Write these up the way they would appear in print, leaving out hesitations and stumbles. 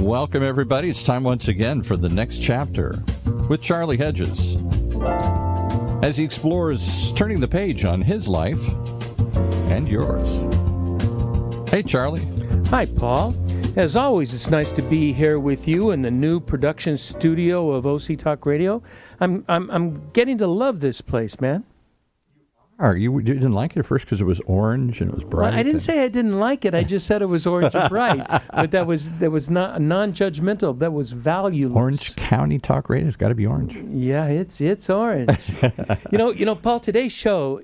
Welcome, everybody. It's time once again for the next chapter with Charlie Hedges as he explores turning the page on his life and yours. Hey, Charlie. Hi, Paul. As always, it's nice to be here with you in the new production studio of OC Talk Radio. I'm getting to love this place, man. You didn't like it at first because it was orange and it was bright? Well, I didn't say I didn't like it. I just said it was orange and bright. But that was not non-judgmental. That was valueless. Orange County Talk Radio has got to be orange. Yeah, it's orange. you know, Paul. Today's show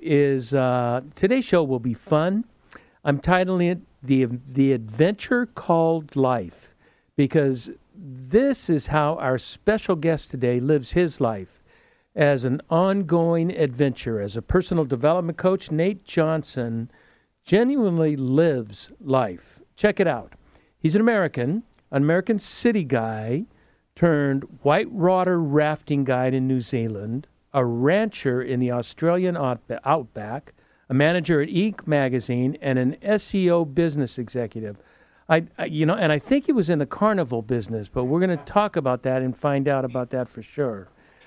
will be fun. I'm titling it the Adventure Called Life, because this is how our special guest today lives his life. As an ongoing adventure, as a personal development coach, Nate Johnson genuinely lives life. Check it out. He's an American city guy turned whitewater rafting guide in New Zealand, a rancher in the Australian outback, a manager at Inc. magazine, and an SEO business executive. And I think he was in the carnival business, but we're going to talk about that and find out about that for sure.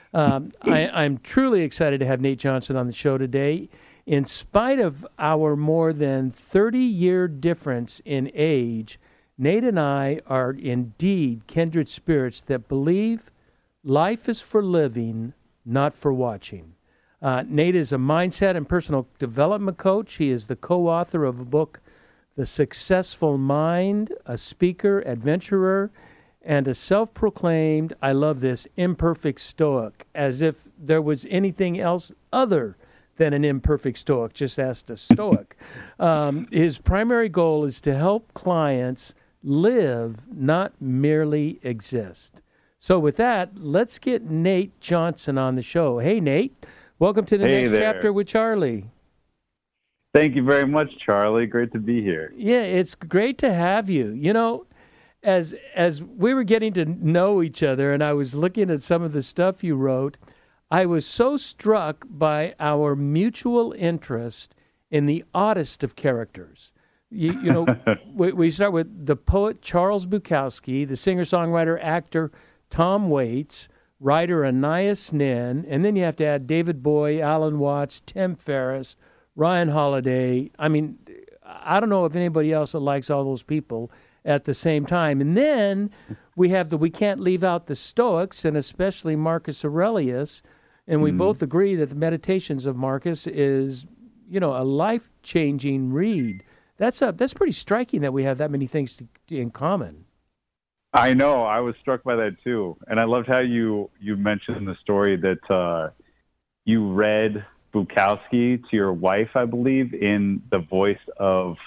I'm truly excited to have Nate Johnson on the show today. In spite of our more than 30-year difference in age, Nate and I are indeed kindred spirits that believe life is for living, not for watching. Nate is a mindset and personal development coach. He is the co-author of a book, The Successful Mind, a speaker, adventurer, and a self-proclaimed, I love this, imperfect stoic, as if there was anything else other than an imperfect stoic. Just ask a stoic. His primary goal is to help clients live, not merely exist. So with that, let's get Nate Johnson on the show. Hey, Nate. Welcome to the next chapter with Charlie. Thank you very much, Charlie. Great to be here. Yeah, it's great to have you. You know, as we were getting to know each other and I was looking at some of the stuff you wrote, I was so struck by our mutual interest in the oddest of characters. You know, we start with the poet Charles Bukowski, the singer-songwriter, actor Tom Waits, writer Anais Nin, and then you have to add David Bowie, Alan Watts, Tim Ferriss, Ryan Holiday. I mean, I don't know if anybody else that likes all those people at the same time. And then we have we can't leave out the Stoics, and especially Marcus Aurelius, and we both agree that the Meditations of Marcus is, you know, a life-changing read. That's pretty striking that we have that many things in common. I know. I was struck by that too. And I loved how you mentioned the story that you read Bukowski to your wife, I believe, in the voice of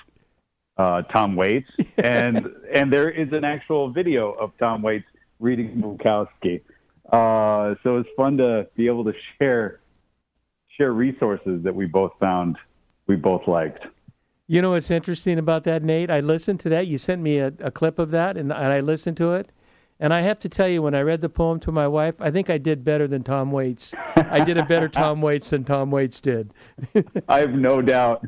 Tom Waits, and there is an actual video of Tom Waits reading Bukowski. So it's fun to be able to share resources that we both found we both liked. You know what's interesting about that, Nate? I listened to that. You sent me a clip of that, and I listened to it. And I have to tell you, when I read the poem to my wife, I think I did better than Tom Waits. I did a better Tom Waits than Tom Waits did. I have no doubt.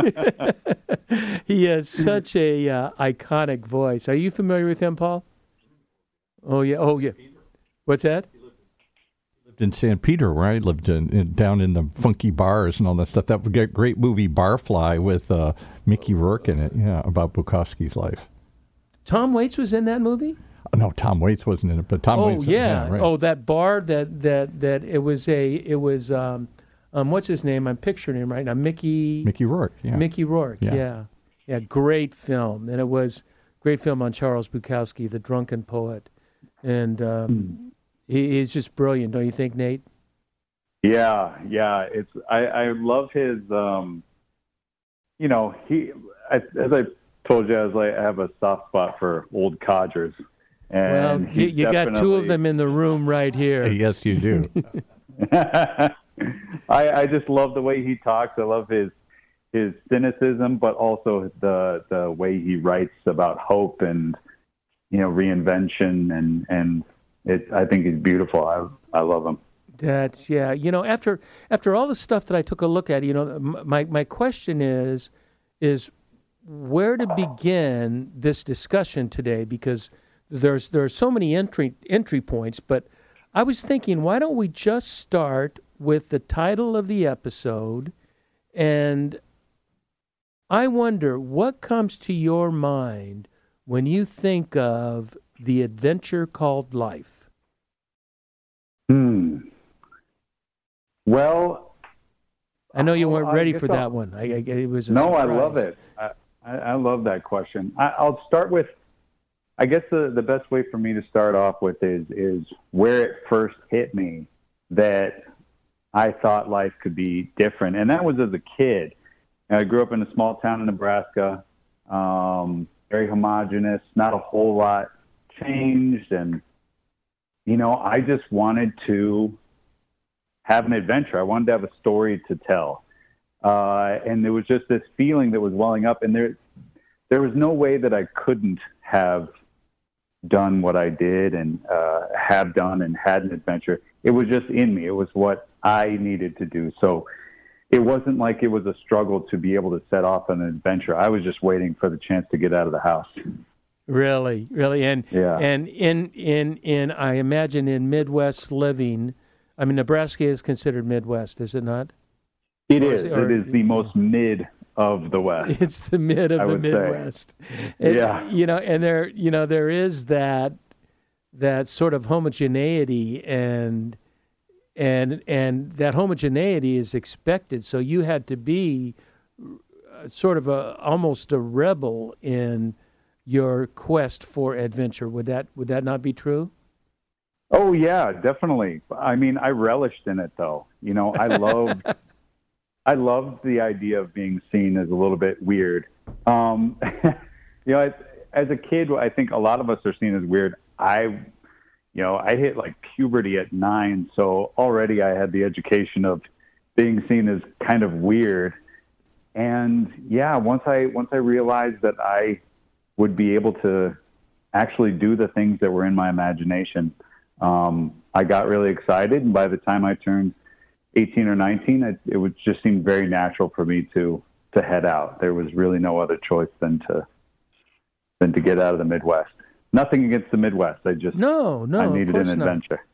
He has such a iconic voice. Are you familiar with him, Paul? Oh, yeah. What's that? He lived in San Peter, where I lived down in the funky bars and all that stuff. That great movie, Barfly, with Mickey Rourke in it, about Bukowski's life. Tom Waits was in that movie? No, Tom Waits wasn't in it, but Tom Waits. Oh, yeah. Right. Oh, that bar that it was what's his name? I'm picturing him right now. Mickey Rourke. Yeah. Mickey Rourke. Yeah. Great film, and it was great film on Charles Bukowski, the drunken poet, and he's just brilliant, don't you think, Nate? Yeah. It's I love his. As I told you, I have a soft spot for old codgers. And well, you got two of them in the room right here. Yes, you do. I just love the way he talks. I love his cynicism, but also the way he writes about hope and reinvention, and I think he's beautiful. I love him. That's after all the stuff that I took a look at, my question is where to begin this discussion today, because there are so many entry points, but I was thinking, why don't we just start with the title of the episode? And I wonder what comes to your mind when you think of the adventure called life. Well, I know you weren't ready for that one. It was a surprise. I love it. I love that question. I'll start with, I guess the best way for me to start off with is where it first hit me that I thought life could be different. And that was as a kid. I grew up in a small town in Nebraska, very homogenous, not a whole lot changed. And, I just wanted to have an adventure. I wanted to have a story to tell. And there was just this feeling that was welling up. And there was no way that I couldn't have done what I did and have done and had an adventure. It was just in me. It was what I needed to do. So it wasn't like it was a struggle to be able to set off on an adventure. I was just waiting for the chance to get out of the house. Really, and yeah. And in I imagine in Midwest living, I mean, Nebraska is considered Midwest, is it not? It is the most mid of the West. It's the mid of the Midwest. Yeah. And there is that sort of homogeneity and that homogeneity is expected. So you had to be sort of almost a rebel in your quest for adventure. Would that not be true? Oh yeah, definitely. I mean, I relished in it though. I loved the idea of being seen as a little bit weird. As a kid, I think a lot of us are seen as weird. I hit like puberty at 9, so already I had the education of being seen as kind of weird. And yeah, once I realized that I would be able to actually do the things that were in my imagination, I got really excited. And by the time I turned 18 or 19, it would just seem very natural for me to head out. There was really no other choice than to get out of the Midwest. Nothing against the Midwest. I needed an adventure.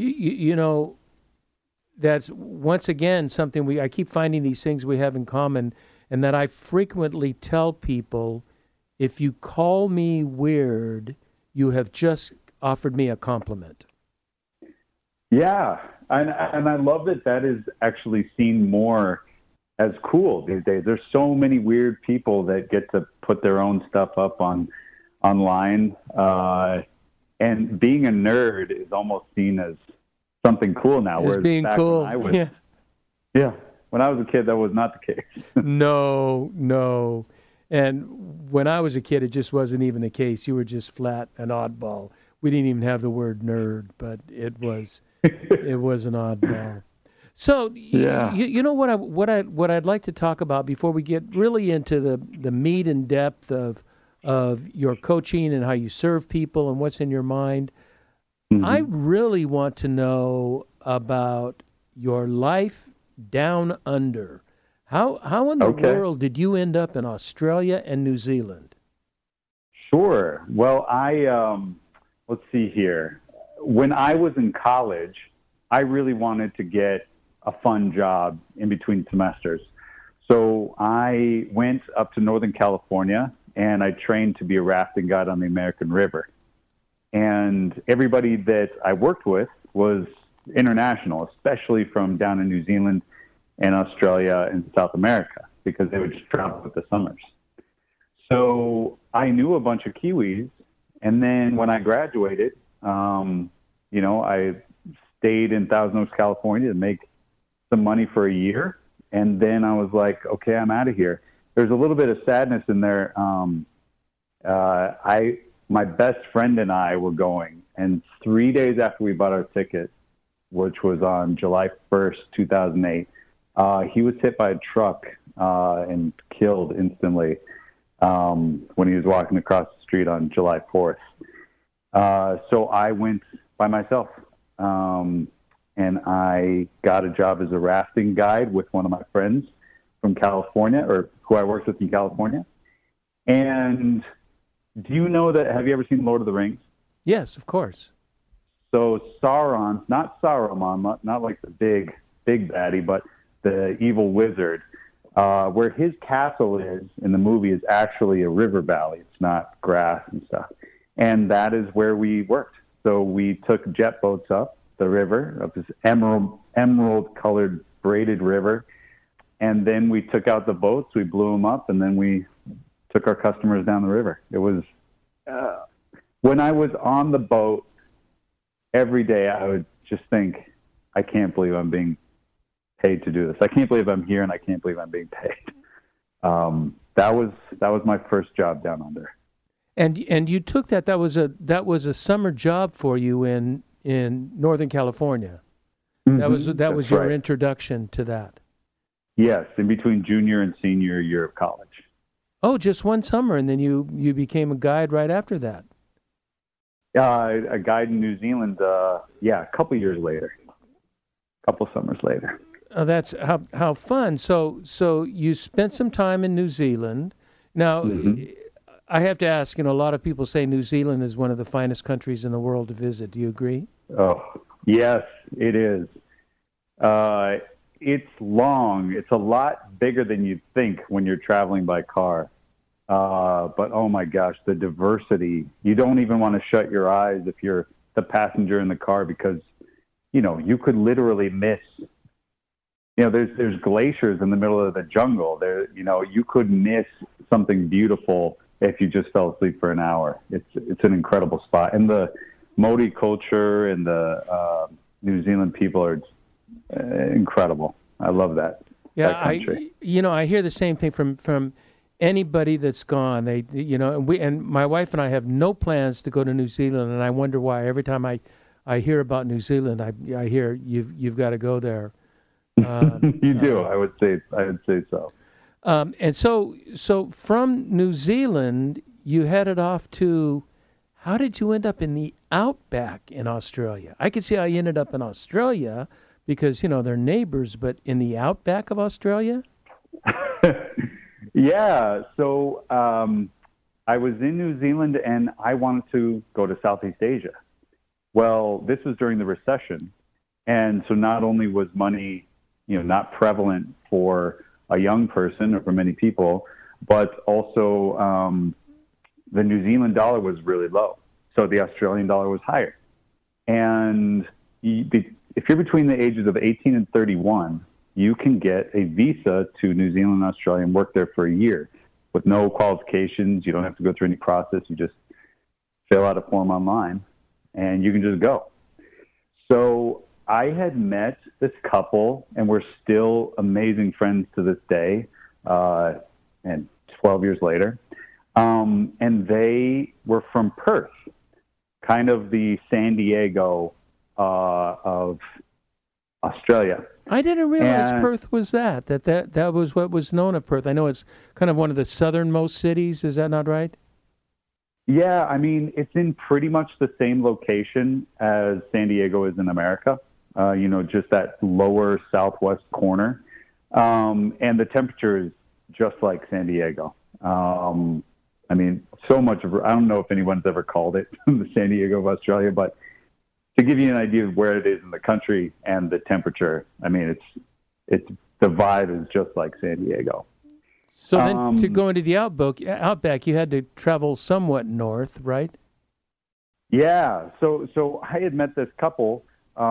That's once again something I keep finding these things we have in common, and that I frequently tell people, if you call me weird, you have just offered me a compliment. Yeah, and I love that is actually seen more as cool these days. There's so many weird people that get to put their own stuff up online, and being a nerd is almost seen as something cool now. As being cool, when I was a kid, that was not the case. No. And when I was a kid, it just wasn't even the case. You were just flat an oddball. We didn't even have the word nerd, but it was an oddball. So yeah. What I'd like to talk about before we get really into the meat and depth of your coaching and how you serve people and what's in your mind. Mm-hmm. I really want to know about your life down under. How in the world did you end up in Australia and New Zealand? Sure. Well, let's see here. When I was in college, I really wanted to get a fun job in between semesters. So I went up to Northern California and I trained to be a rafting guide on the American River. And everybody that I worked with was international, especially from down in New Zealand and Australia and South America, because they would just travel with the summers. So I knew a bunch of Kiwis. And then when I graduated, I stayed in Thousand Oaks, California to make some money for a year. And then I was like, okay, I'm out of here. There's a little bit of sadness in there. My best friend and I were going, and 3 days after we bought our ticket, which was on July 1st, 2008, he was hit by a truck and killed instantly when he was walking across the street on July 4th. So I went by myself, and I got a job as a rafting guide with one of my friends from California, or who I worked with in California. And do you know have you ever seen Lord of the Rings? Yes, of course. So Sauron, not Saruman, not like the big baddie, but the evil wizard, where his castle is in the movie is actually a river valley. It's not grass and stuff. And that is where we worked. So we took jet boats up the river, up this emerald-colored braided river, and then we took out the boats, we blew them up, and then we took our customers down the river. It was, when I was on the boat every day, I would just think, I can't believe I'm being paid to do this. I can't believe I'm here, and I can't believe I'm being paid. That was my first job down under. And you took that was a summer job for you in Northern California. Mm-hmm. That was your introduction to that. Yes, in between junior and senior year of college. Oh, just one summer, and then you became a guide right after that. A guide in New Zealand, a couple years later. A couple summers later. Oh, that's how fun. So you spent some time in New Zealand. Now, I have to ask, a lot of people say New Zealand is one of the finest countries in the world to visit. Do you agree? Oh, yes, it is. It's long. It's a lot bigger than you'd think when you're traveling by car. But, oh, my gosh, the diversity. You don't even want to shut your eyes if you're the passenger in the car because, you could literally miss. There's glaciers in the middle of the jungle. There, you could miss something beautiful if you just fell asleep for an hour. It's an incredible spot. And the Māori culture and the New Zealand people are incredible. I love that. Yeah, that country. I hear the same thing from anybody that's gone. They, and my wife and I have no plans to go to New Zealand, and I wonder why. Every time I hear about New Zealand, I hear you've got to go there. You do. I would say so. And so from New Zealand, you headed off to. How did you end up in the outback in Australia? I could see how you ended up in Australia because they're neighbors, but in the outback of Australia. Yeah. So I was in New Zealand and I wanted to go to Southeast Asia. Well, this was during the recession, and so not only was money not prevalent for a young person or for many people, but also the New Zealand dollar was really low. So the Australian dollar was higher. And if you're between the ages of 18 and 31, you can get a visa to New Zealand and Australia and work there for a year with no qualifications. You don't have to go through any process. You just fill out a form online and you can just go. So I had met this couple, and we're still amazing friends to this day, and 12 years later. And they were from Perth, kind of the San Diego of Australia. I didn't realize Perth was that was what was known of Perth. I know it's kind of one of the southernmost cities. Is that not right? Yeah, I mean, it's in pretty much the same location as San Diego is in America. Just that lower southwest corner. And the temperature is just like San Diego. I mean, so much of, I don't know if anyone's ever called it the San Diego of Australia, but to give you an idea of where it is in the country and the temperature, I mean, it's the vibe is just like San Diego. So then to go into the outback, you had to travel somewhat north, right? Yeah. So I had met this couple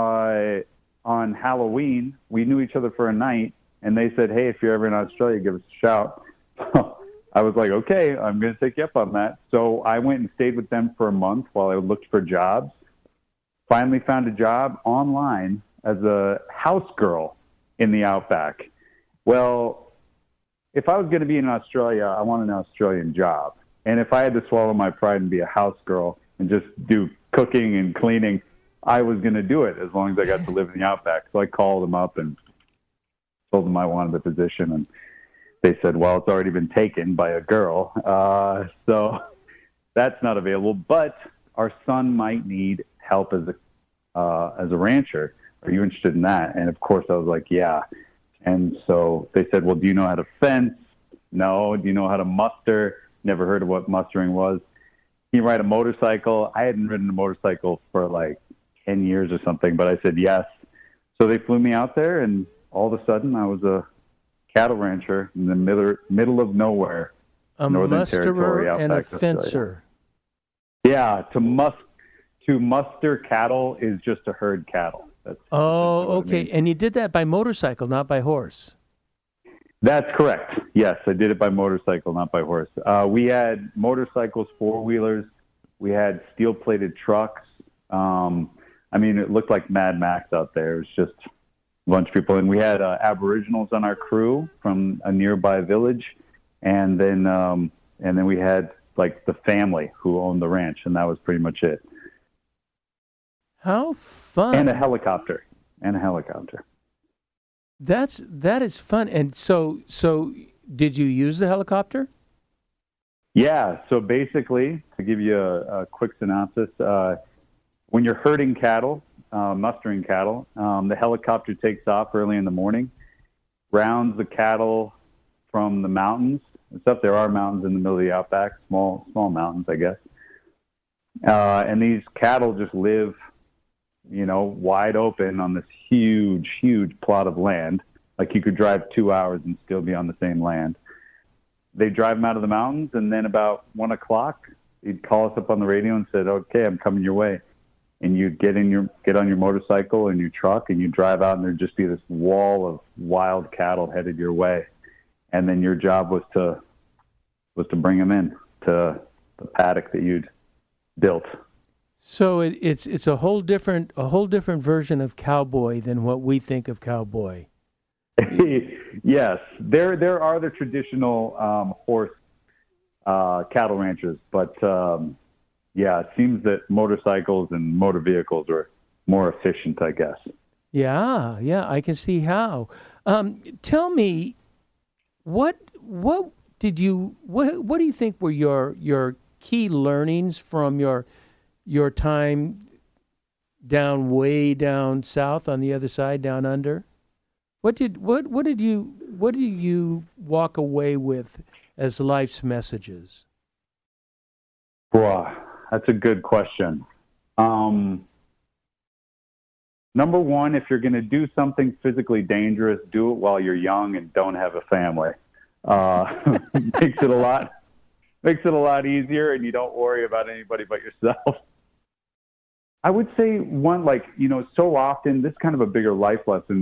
on Halloween. We knew each other for a night, and they said, hey, if you're ever in Australia, give us a shout. I was like, okay, I'm going to take you up on that. So I went and stayed with them for a month while I looked for jobs. Finally found a job online as a house girl in the outback. Well, if I was going to be in Australia, I wanted an Australian job. And if I had to swallow my pride and be a house girl and just do cooking and cleaning, I was going to do it as long as I got to live in the outback. So I called them up and told them I wanted the position. And they said, well, it's already been taken by a girl. So that's not available. But our son might need help as a rancher. Are you interested in that? And, of course, I was like, yeah. And so they said, well, do you know how to fence? No. Do you know how to muster? Never heard of what mustering was. you ride a motorcycle? I hadn't ridden a motorcycle for like 10 years or something, but I said yes. So they flew me out there, and all of a sudden I was a cattle rancher in the middle of nowhere. A Northern musterer Territory, and a outback Australia. fencer. Yeah, to muster cattle is just to herd cattle. That's Oh, what it okay. means. And you did that by motorcycle, not by horse. That's correct. Yes, I did it by motorcycle, not by horse. We had motorcycles, four-wheelers. We had steel-plated trucks. I mean, it looked like Mad Max out there. It was just a bunch of people. And we had Aboriginals on our crew from a nearby village. And then we had like the family who owned the ranch, and that was pretty much it. How fun. And a helicopter. That is fun. And so did you use the helicopter? Yeah. So basically, to give you a quick synopsis, when you're herding cattle, mustering cattle, the helicopter takes off early in the morning, rounds the cattle from the mountains. Except there are mountains in the middle of the outback, small mountains, I guess. And these cattle just live, wide open on this huge, huge plot of land. Like you could drive 2 hours and still be on the same land. They drive them out of the mountains, and then about 1 o'clock, he'd call us up on the radio and said, "Okay, I'm coming your way." And you'd get on your motorcycle and your truck, and you drive out, and there'd just be this wall of wild cattle headed your way. And then your job was to bring them in to the paddock that you'd built. So it's a whole different version of cowboy than what we think of cowboy. Yes, there are the traditional horse cattle ranchers, but it seems that motorcycles and motor vehicles are more efficient, I guess. Yeah, I can see how. Tell me, what do you think were your key learnings from your time way down south on the other side, down under? What did you walk away with as life's messages? Wow, that's a good question. Number one, if you're going to do something physically dangerous, do it while you're young and don't have a family. Makes it a lot easier, and you don't worry about anybody but yourself. I would say one, so often, this is kind of a bigger life lesson.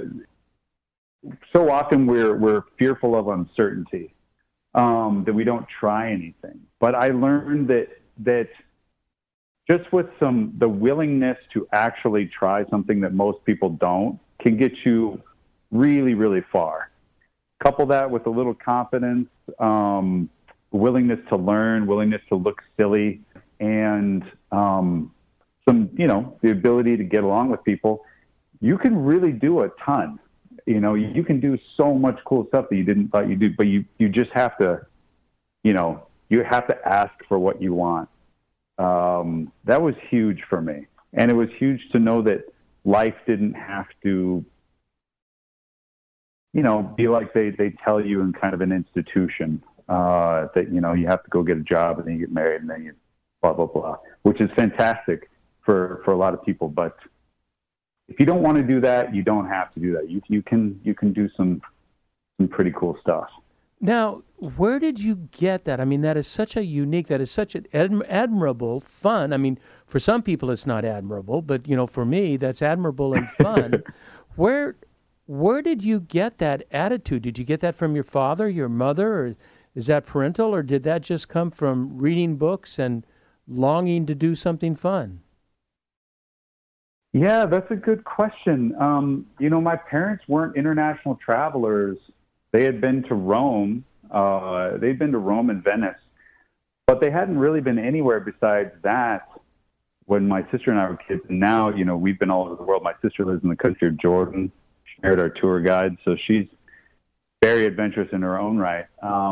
So often we're fearful of uncertainty, that we don't try anything. But I learned that just with the willingness to actually try something that most people don't can get you really, really far. Couple that with a little confidence, willingness to learn, willingness to look silly, and the ability to get along with people. You can really do a ton. You can do so much cool stuff that you didn't thought you did, but you just have to, you have to ask for what you want. That was huge for me. And it was huge to know that life didn't have to, be like they tell you in kind of an institution, that, you have to go get a job and then you get married and then you blah, blah, blah, which is fantastic for a lot of people. But if you don't want to do that, you don't have to do that. You can do some pretty cool stuff. Now, where did you get that? I mean, that is such an admirable, fun. I mean, for some people it's not admirable, but, for me, that's admirable and fun. Where did you get that attitude? Did you get that from your father, your mother, or is that parental, or did that just come from reading books and longing to do something fun? Yeah, that's a good question. My parents weren't international travelers. They had been to Rome. They'd been to Rome and Venice, but they hadn't really been anywhere besides that when my sister and I were kids. And now, we've been all over the world. My sister lives in the country of Jordan. She married our tour guide, so she's very adventurous in her own right.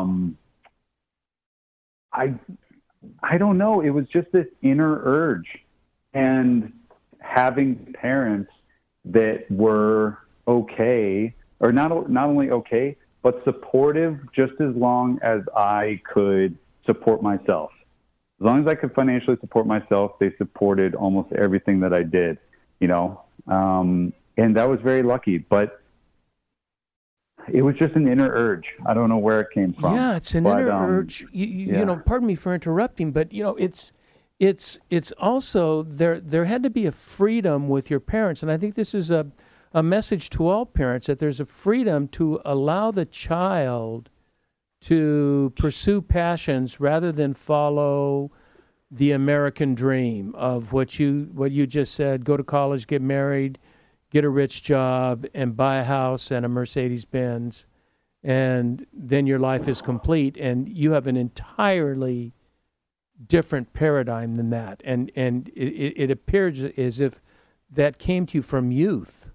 I don't know. It was just this inner urge, and having parents that were okay, or not only okay, but supportive just as long as I could support myself. as long as I could financially support myself, they supported almost everything that I did, and that was very lucky, but it was just an inner urge. I don't know where it came from. Yeah, it's an inner urge. Pardon me for interrupting, but it's also there had to be a freedom with your parents, and I think this is a message to all parents, that there's a freedom to allow the child to pursue passions rather than follow the American dream of what you just said: go to college, get married, get a rich job, and buy a house and a Mercedes-Benz, and then your life is complete. And you have an entirely different paradigm than that. And it appears as if that came to you from youth.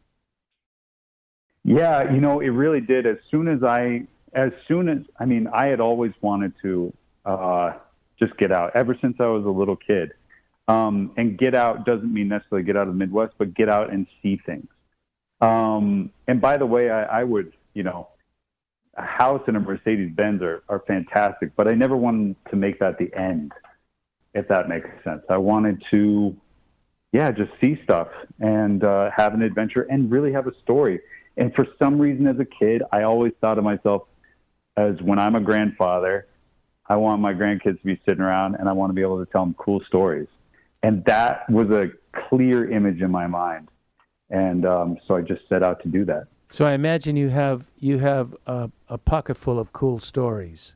Yeah, it really did. I had always wanted to just get out ever since I was a little kid. And get out doesn't mean necessarily get out of the Midwest, but get out and see things. And by the way, I would, a house and a Mercedes-Benz are fantastic, but I never wanted to make that the end, if that makes sense. I wanted to, just see stuff and have an adventure and really have a story. And for some reason as a kid, I always thought of myself as, when I'm a grandfather, I want my grandkids to be sitting around and I want to be able to tell them cool stories. And that was a clear image in my mind. And so I just set out to do that. So I imagine you have a pocket full of cool stories.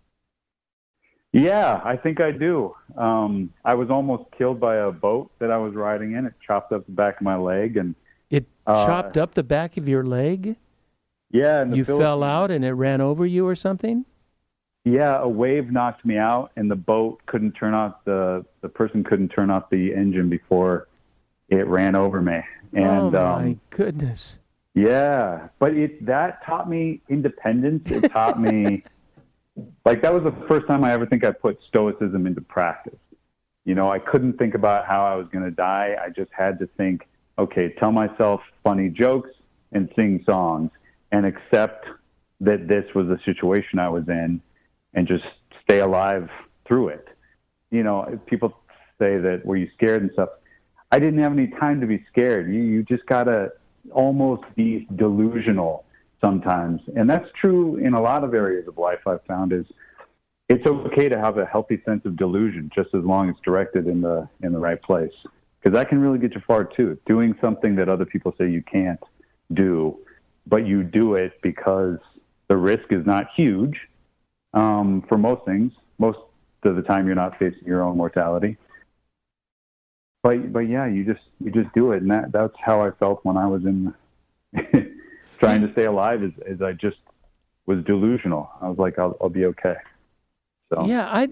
Yeah, I think I do. I was almost killed by a boat that I was riding in. It chopped up the back of my leg. And it chopped up the back of your leg? Yeah. And you fell out and it ran over you or something? Yeah, a wave knocked me out, and the boat couldn't turn off the person couldn't turn off the engine before it ran over me. And my goodness. Yeah, but that taught me independence. It taught me, that was the first time I ever think I put stoicism into practice. I couldn't think about how I was going to die. I just had to think, okay, tell myself funny jokes and sing songs and accept that this was the situation I was in, and just stay alive through it. People say that, were you scared and stuff? I didn't have any time to be scared. You just got to almost be delusional sometimes. And that's true in a lot of areas of life, I've found, is it's okay to have a healthy sense of delusion, just as long as it's directed in the right place. Because that can really get you far too. Doing something that other people say you can't do, but you do it because the risk is not huge. For most things, most of the time you're not facing your own mortality. But yeah, you just do it, and that's how I felt when I was in trying to stay alive. Is I just was delusional. I was like, I'll be okay. So yeah,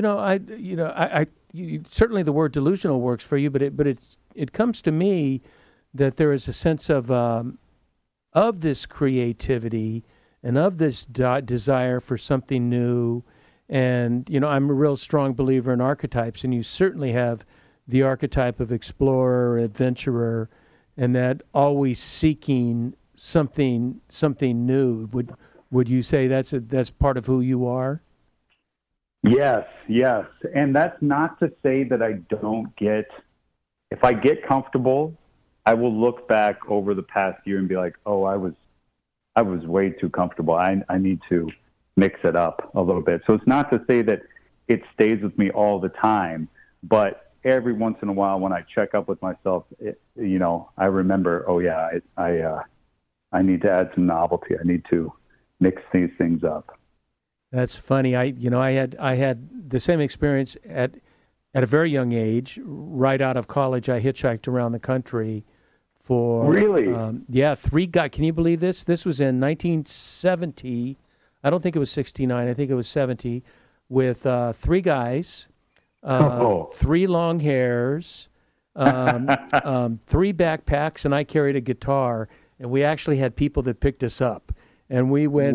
certainly the word delusional works for you, but it comes to me that there is a sense of this creativity and of this desire for something new. And, I'm a real strong believer in archetypes, and you certainly have the archetype of explorer, adventurer, and that always seeking something new. Would you say that's part of who you are? Yes. And that's not to say that I don't if I get comfortable, I will look back over the past year and be like, oh, I was way too comfortable. I need to mix it up a little bit. So it's not to say that it stays with me all the time, but every once in a while when I check up with myself, I remember, oh yeah, I need to add some novelty. I need to mix these things up. That's funny. I had the same experience at a very young age. Right out of college, I hitchhiked around the country for really, 3 guys. Can you believe this? This was in 1970. I don't think it was 69. I think it was 70. With 3 guys, 3 long hairs, 3 backpacks, and I carried a guitar. And we actually had people that picked us up. And we went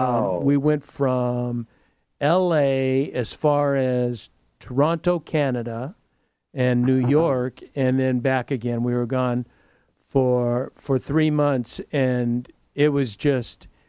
from L.A. as far as Toronto, Canada, and New York, and then back again. We were gone for 3 months, and it was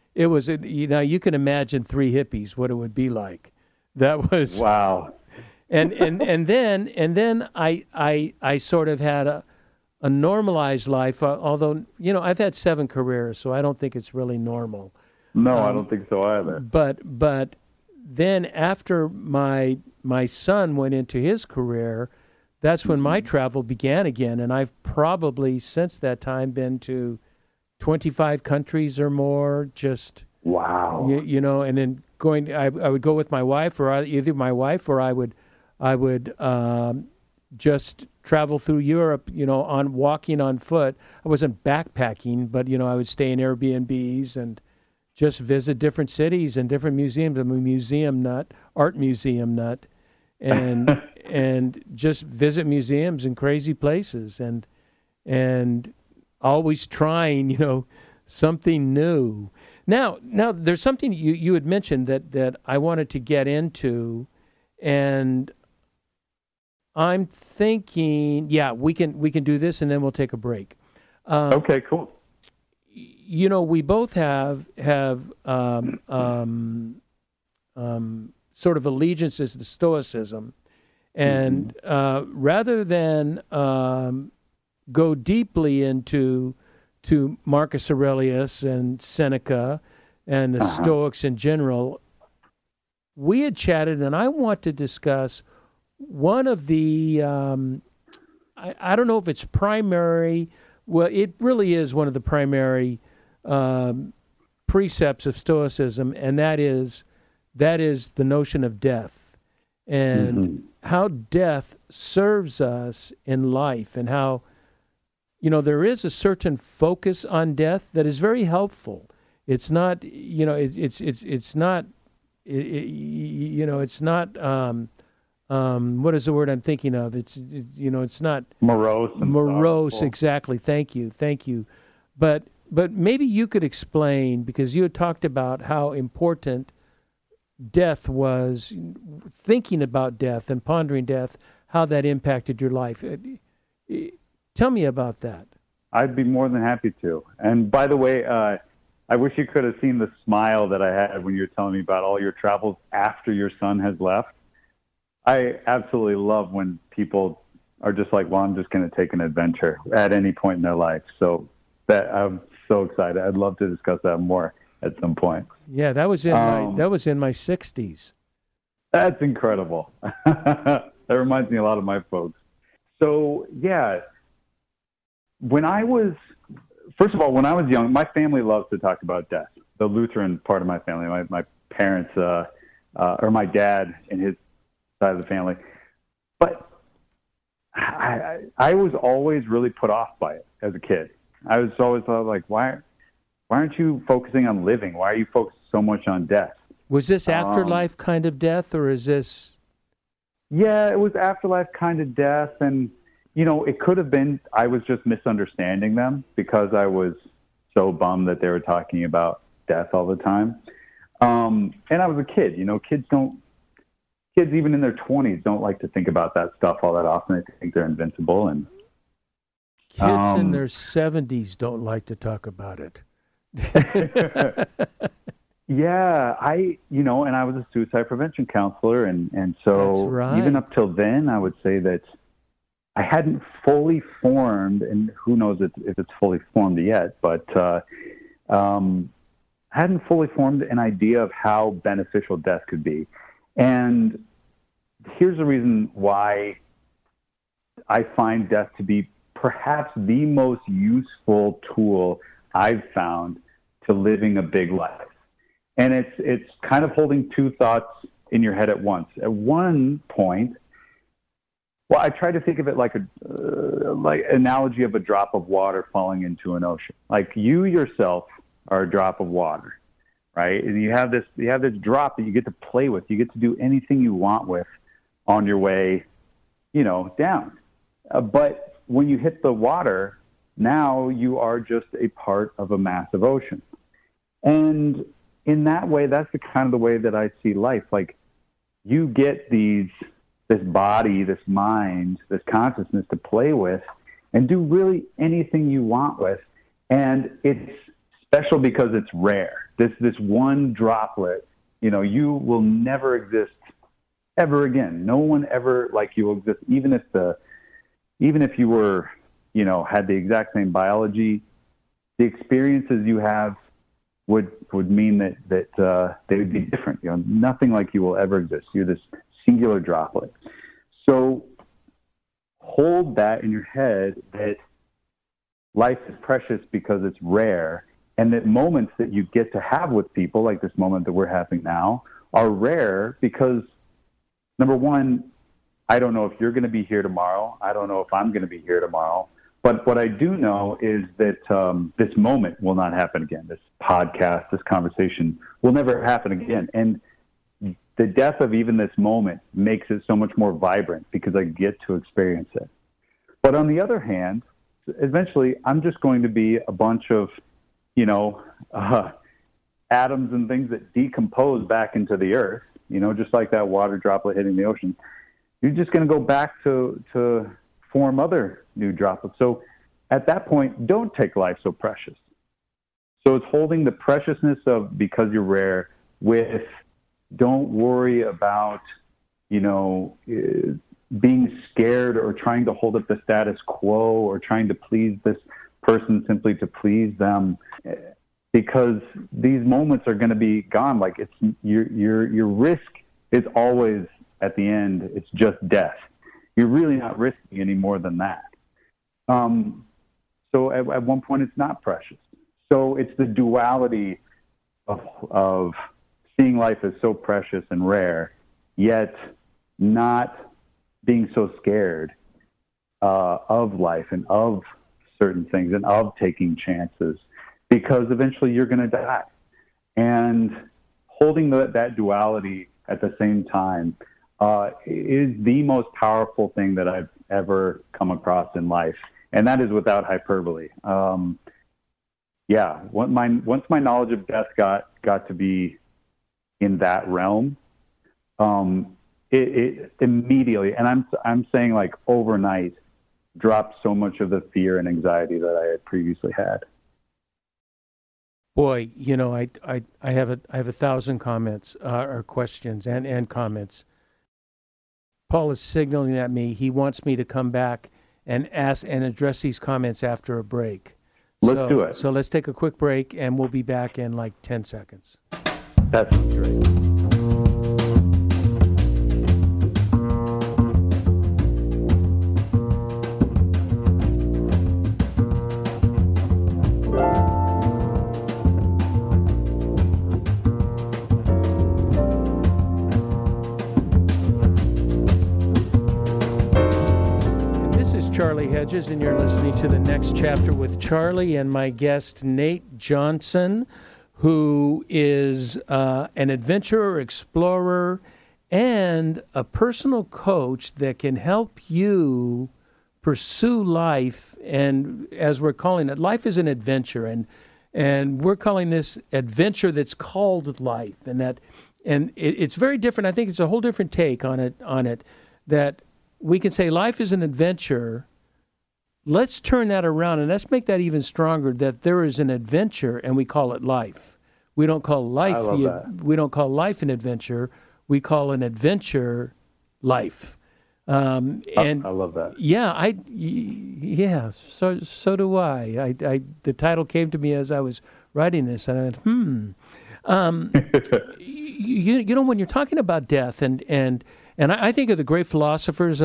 you can imagine 3 hippies, what it would be like. That was wow. and then I sort of had a normalized life. Although I've had 7 careers, so I don't think it's really normal. No, I don't think so either. But then after my son went into his career, that's when my travel began again, and I've probably since that time been to 25 countries or more. Just wow, and then I would go with my wife, or either my wife or I would just travel through Europe, on walking on foot. I wasn't backpacking, but I would stay in Airbnbs and just visit different cities and different museums. I'm a museum nut, art museum nut, and just visit museums and crazy places and always trying, something new. Now there's something you had mentioned that I wanted to get into, and I'm thinking, we can do this and then we'll take a break. Okay, cool. We both have sort of allegiances to Stoicism, and rather than go deeply into Marcus Aurelius and Seneca and the Stoics in general, we had chatted, and I want to discuss one of the I don't know if it's primary. Well, it really is one of the primary precepts of Stoicism, and that is the notion of death and how death serves us in life, and how there is a certain focus on death that is very helpful. It's not it's not what is the word I'm thinking of? It's not morose. Morose, exactly. Thank you. But maybe you could explain, because you had talked about how important death was, thinking about death and pondering death, how that impacted your life. Tell me about that. I'd be more than happy to. And by the way, I wish you could have seen the smile that I had when you were telling me about all your travels after your son has left. I absolutely love when people are just like, well, I'm just going to take an adventure at any point in their life. So I'm so excited. I'd love to discuss that more at some point. Yeah, that was in my 60s. That's incredible. That reminds me a lot of my folks. So yeah, first of all, when I was young, my family loves to talk about death. The Lutheran part of my family, my parents, or my dad and his side of the family. But I was always really put off by it as a kid. I was always like, why aren't you focusing on living? Why are you focused so much on death? Was this afterlife kind of death, or is this? Yeah, it was afterlife kind of death. And, it could have been I was just misunderstanding them because I was so bummed that they were talking about death all the time. And I was a kid. Kids even in their 20s don't like to think about that stuff all that often. They think they're invincible. And kids in their 70s don't like to talk about it. Yeah, and I was a suicide prevention counselor, and so right. Even up till then, I would say that I hadn't fully formed, and who knows if it's fully formed yet, but hadn't fully formed an idea of how beneficial death could be. And here's the reason why I find death to be perhaps the most useful tool I've found to living a big life. And it's kind of holding two thoughts in your head at once. At one point, well, I try to think of it like like analogy of a drop of water falling into an ocean. Like you yourself are a drop of water, right? And you have this drop that you get to play with. You get to do anything you want with on your way, down. But when you hit the water, now you are just a part of a massive ocean. And in that way, that's the kind of the way that I see life. Like you get this body, this mind, this consciousness to play with and do really anything you want with. And it's special because it's rare. This one droplet, you will never exist ever again. No one ever like you will exist, even if you were, had the exact same biology. The experiences you have would mean that they would be different. Nothing like you will ever exist. You're this singular droplet. So hold that in your head, that life is precious because it's rare, and that moments that you get to have with people, like this moment that we're having now, are rare because, number one, I don't know if you're going to be here tomorrow. I don't know if I'm going to be here tomorrow. But what I do know is that this moment will not happen again. This podcast, this conversation will never happen again. And the death of even this moment makes it so much more vibrant because I get to experience it. But on the other hand, eventually I'm just going to be a bunch of, atoms and things that decompose back into the earth, just like that water droplet hitting the ocean. You're just going to go back to form other new droplets. So at that point, don't take life so precious. So it's holding the preciousness of because you're rare with, don't worry about, being scared or trying to hold up the status quo or trying to please this person simply to please them, because these moments are going to be gone. Like it's your risk is always at the end. It's just death. You're really not risking any more than that. So at one point, it's not precious. So it's the duality of seeing life as so precious and rare, yet not being so scared of life and of certain things and of taking chances, because eventually you're going to die. And holding that duality at the same time is the most powerful thing that I've ever come across in life. And that is without hyperbole. Once my knowledge of death got to be in that realm, it immediately, and I'm saying like overnight, dropped so much of the fear and anxiety that I had previously had. Boy, I have 1,000 comments or questions and comments. Paul is signaling at me. He wants me to come back and ask and address these comments after a break. Let's do it. So let's take a quick break, and we'll be back in like 10 seconds. That's great. Charlie Hedges, and you're listening to The Next Chapter with Charlie and my guest, Nate Johnson, who is an adventurer, explorer, and a personal coach that can help you pursue life. And as we're calling it, life is an adventure, and we're calling this adventure that's called life. And it's very different. I think it's a whole different take on it, that we can say life is an adventure. Let's turn that around and let's make that even stronger, that there is an adventure and we call it life. We don't call life we don't call life an adventure. We call an adventure life. And I love that. So do I. The title came to me as I was writing this, and I went, when you're talking about death, and I think of the great philosophers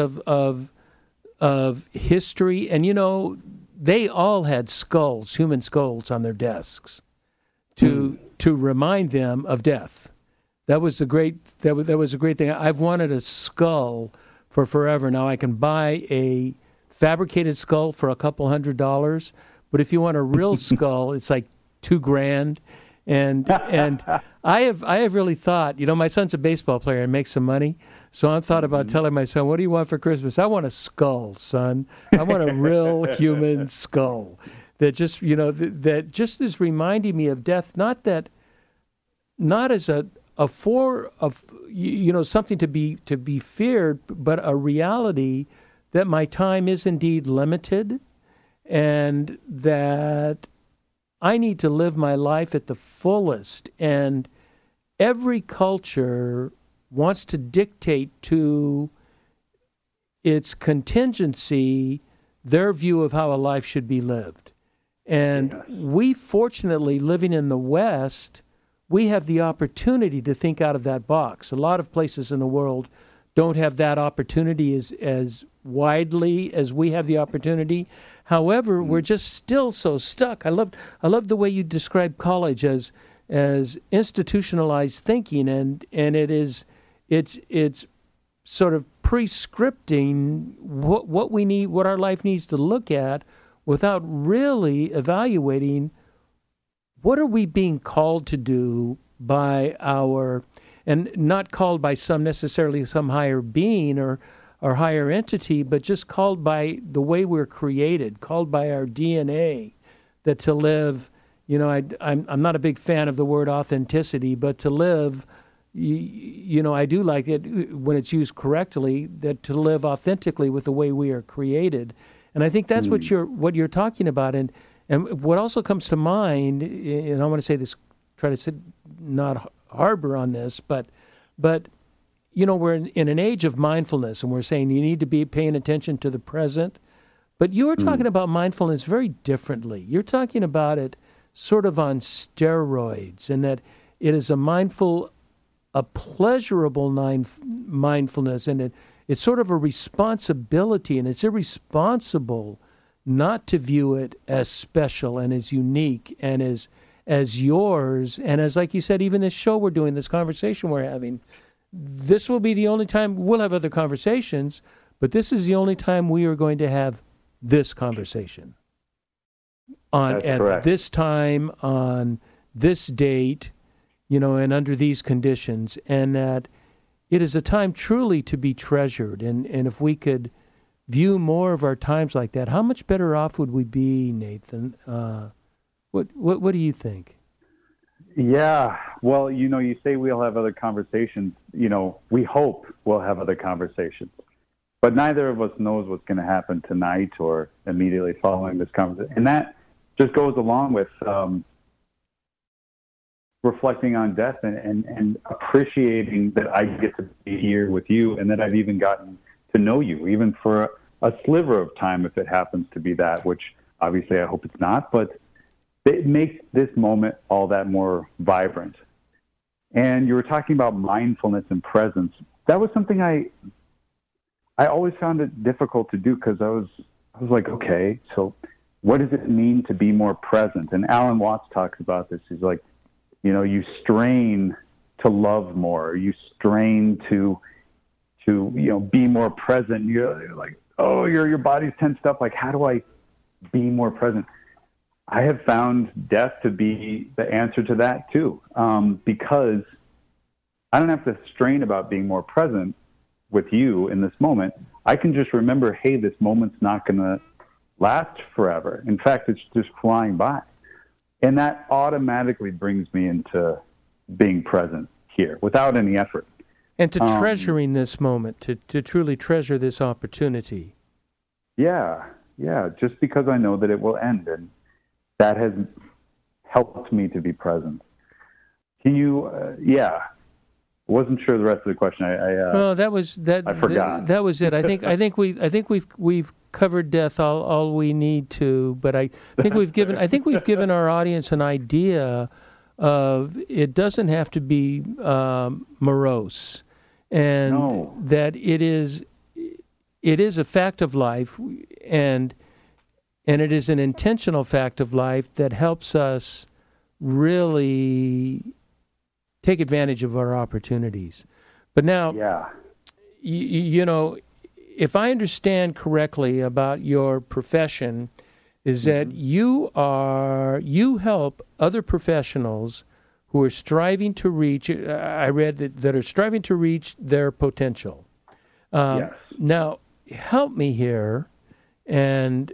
of history, and they all had skulls, human skulls, on their desks to remind them of death. That was a great thing. I've wanted a skull for forever. Now I can buy a fabricated skull for $200, but if you want a real skull, it's like $2,000. And I have really thought, my son's a baseball player and makes some money. So I've thought about telling my son, what do you want for Christmas? I want a skull, son. I want a real human skull that just, that just is reminding me of death. Not as something to be feared, but a reality that my time is indeed limited, and that I need to live my life at the fullest. And every culture wants to dictate to its contingency their view of how a life should be lived. And we, fortunately, living in the West, we have the opportunity to think out of that box. A lot of places in the world don't have that opportunity as widely as we have the opportunity. However, we're just still so stuck. I love the way you describe college as institutionalized thinking, and it's sort of prescripting what we need, what our life needs to look at, without really evaluating what are we being called to do by our, and not called by some necessarily some higher being or higher entity, but just called by the way we're created, called by our DNA, that to live, I'm not a big fan of the word authenticity, but to live, I do like it when it's used correctly, that to live authentically with the way we are created. And I think that's what you're talking about. And what also comes to mind, and I want to say this, try to not harbor on this, but we're in an age of mindfulness, and we're saying you need to be paying attention to the present. But you're talking about mindfulness very differently. You're talking about it sort of on steroids, and that it is a pleasurable mindfulness, and it's sort of a responsibility, and it's irresponsible not to view it as special and as unique and as yours. And as, like you said, even this show we're doing, this conversation we're having, this will be the only time we'll have other conversations, but this is the only time we are going to have this conversation at this time, on this date, and under these conditions, and that it is a time truly to be treasured. And if we could view more of our times like that, how much better off would we be, Nathan? What do you think? Yeah, well, you say we'll have other conversations. We hope we'll have other conversations. But neither of us knows what's going to happen tonight or immediately following this conversation. And that just goes along with reflecting on death and appreciating that I get to be here with you, and that I've even gotten to know you, even for a sliver of time, if it happens to be that, which obviously I hope it's not, but it makes this moment all that more vibrant. And you were talking about mindfulness and presence. That was something I always found it difficult to do, because I was like, okay, so what does it mean to be more present? And Alan Watts talks about this. He's like, you strain to love more. You strain to be more present. You're like, oh, your body's tensed up. Like, how do I be more present? I have found death to be the answer to that too, because I don't have to strain about being more present with you in this moment. I can just remember, hey, this moment's not going to last forever. In fact, it's just flying by. And that automatically brings me into being present here without any effort. And to treasuring this moment, to truly treasure this opportunity. Yeah, just because I know that it will end, and that has helped me to be present. Can you, wasn't sure the rest of the question. Well, that was that. I forgot. That was it. I think we've covered death all we need to. But I think we've given our audience an idea of it doesn't have to be morose, and that it is a fact of life, and it is an intentional fact of life that helps us really take advantage of our opportunities. But now, if I understand correctly about your profession, is that you help other professionals who are striving to reach, I read that are striving to reach their potential. Yes. Now, help me here, and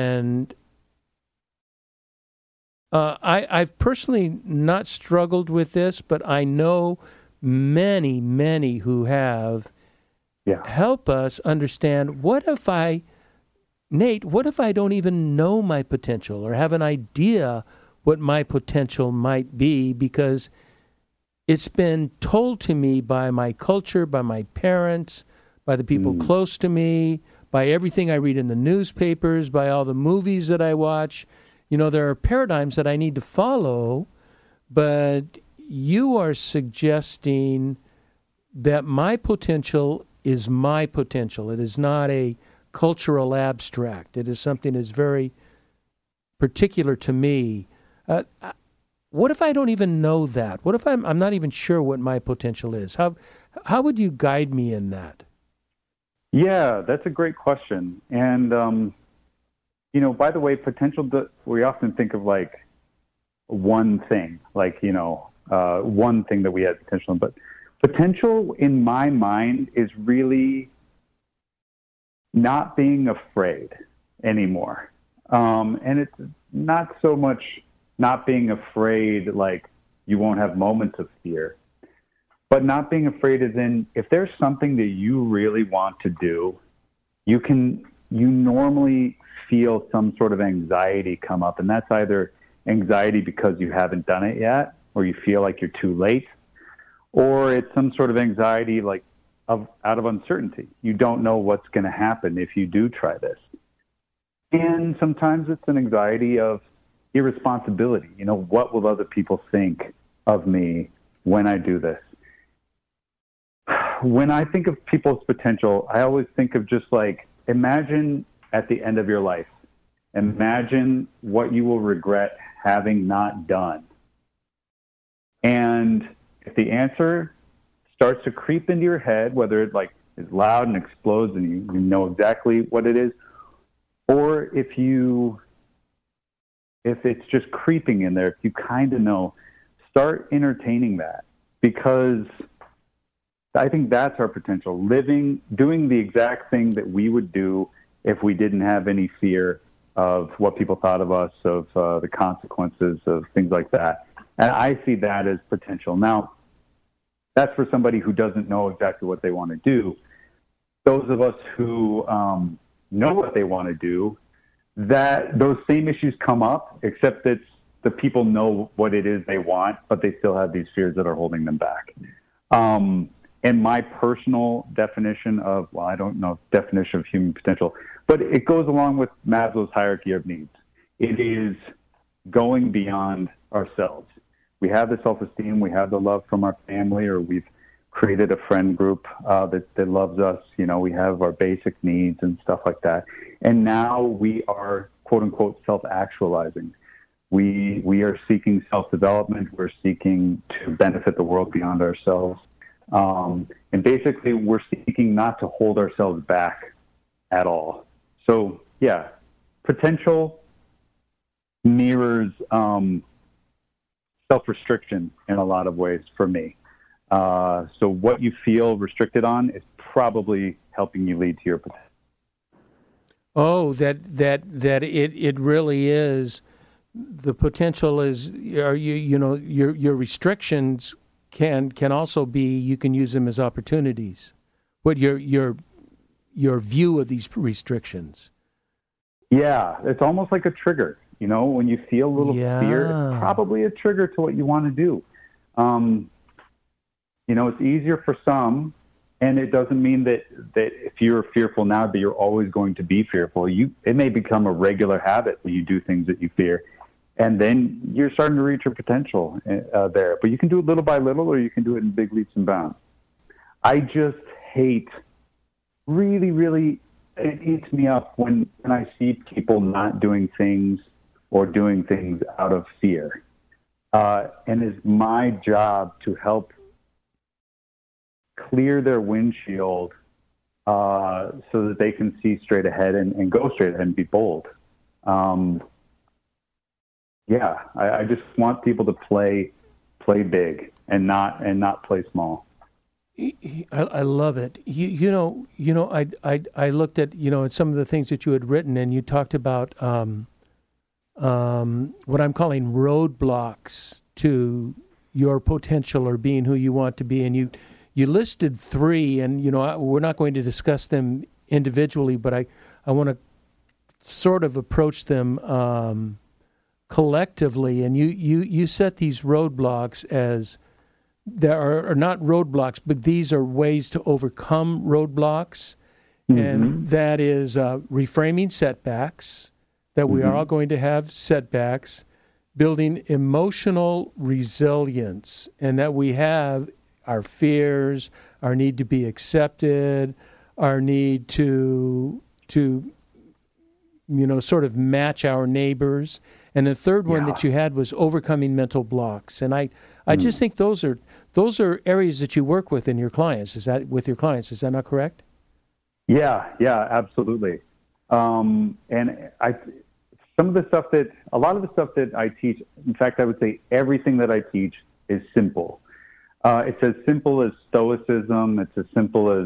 I've personally not struggled with this, but I know many who have. Help us understand, Nate, what if I don't even know my potential or have an idea what my potential might be? Because it's been told to me by my culture, by my parents, by the people close to me, by everything I read in the newspapers, by all the movies that I watch. There are paradigms that I need to follow, but you are suggesting that my potential is my potential. It is not a cultural abstract. It is something that's very particular to me. What if I don't even know that? What if I'm not even sure what my potential is? How would you guide me in that? Yeah, that's a great question. And, by the way, potential, we often think of like one thing, like, one thing that we had potential in. But potential in my mind is really not being afraid anymore. And it's not so much not being afraid like you won't have moments of fear, but not being afraid is in, if there's something that you really want to do, you normally feel some sort of anxiety come up. And that's either anxiety because you haven't done it yet, or you feel like you're too late, or it's some sort of anxiety like out of uncertainty. You don't know what's going to happen if you do try this. And sometimes it's an anxiety of irresponsibility. What will other people think of me when I do this? When I think of people's potential, I always think of just like, imagine at the end of your life, imagine what you will regret having not done. And if the answer starts to creep into your head, whether it like is loud and explodes and you know exactly what it is, or if it's just creeping in there, if you kind of know, start entertaining that, because I think that's our potential. Doing the exact thing that we would do if we didn't have any fear of what people thought of us, of the consequences of things like that. And I see that as potential. Now, that's for somebody who doesn't know exactly what they want to do. Those of us who know what they want to do, that those same issues come up, except that the people know what it is they want, but they still have these fears that are holding them back. And my personal definition of, I don't know definition of human potential, but it goes along with Maslow's hierarchy of needs. It is going beyond ourselves. We have the self-esteem, we have the love from our family, or we've created a friend group that loves us. We have our basic needs and stuff like that. And now we are, quote unquote, self-actualizing. We are seeking self-development. We're seeking to benefit the world beyond ourselves. And basically, we're seeking not to hold ourselves back at all. So, yeah, potential mirrors self-restriction in a lot of ways for me. So what you feel restricted on is probably helping you lead to your potential. Oh, that it really is. The potential is, your restrictions can also be, you can use them as opportunities. What your view of these restrictions? Yeah, it's almost like a trigger. When you feel a little fear, it's probably a trigger to what you want to do. It's easier for some, and it doesn't mean that if you're fearful now that you're always going to be fearful. It may become a regular habit when you do things that you fear, and then you're starting to reach your potential there. But you can do it little by little, or you can do it in big leaps and bounds. I just hate, really, really, it eats me up when I see people not doing things or doing things out of fear. And it's my job to help clear their windshield so that they can see straight ahead and go straight ahead and be bold. I just want people to play big and not play small. I love it. I looked at at some of the things that you had written, and you talked about what I'm calling roadblocks to your potential or being who you want to be, and you listed 3, and we're not going to discuss them individually, but I want to sort of approach them collectively. And you set these roadblocks as there are not roadblocks, but these are ways to overcome roadblocks. And that is reframing setbacks, that we are all going to have setbacks, building emotional resilience, and that we have our fears, our need to be accepted, our need to sort of match our neighbors. And the third one that you had was overcoming mental blocks. And I just think those are areas that you work with in your clients. Is that not correct? Yeah, absolutely. And a lot of the stuff that I teach, in fact, I would say everything that I teach is simple. It's as simple as stoicism. It's as simple as,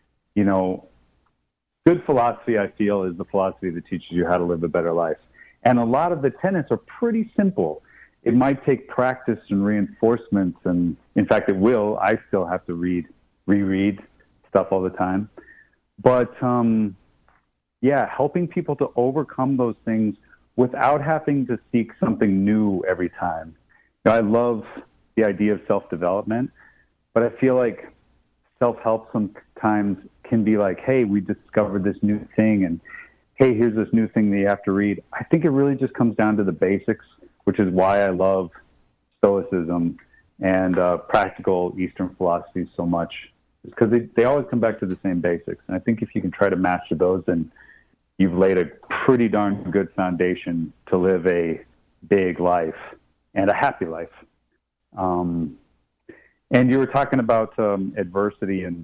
good philosophy, I feel, is the philosophy that teaches you how to live a better life. And a lot of the tenets are pretty simple. It might take practice and reinforcements, and in fact, it will. I still have to reread stuff all the time. But, helping people to overcome those things without having to seek something new every time. I love the idea of self-development, but I feel like self-help sometimes can be like, hey, we discovered this new thing, and hey, here's this new thing that you have to read. I think it really just comes down to the basics, which is why I love Stoicism and practical Eastern philosophy so much, because they always come back to the same basics. And I think if you can try to master those, then you've laid a pretty darn good foundation to live a big life and a happy life. And you were talking about adversity and,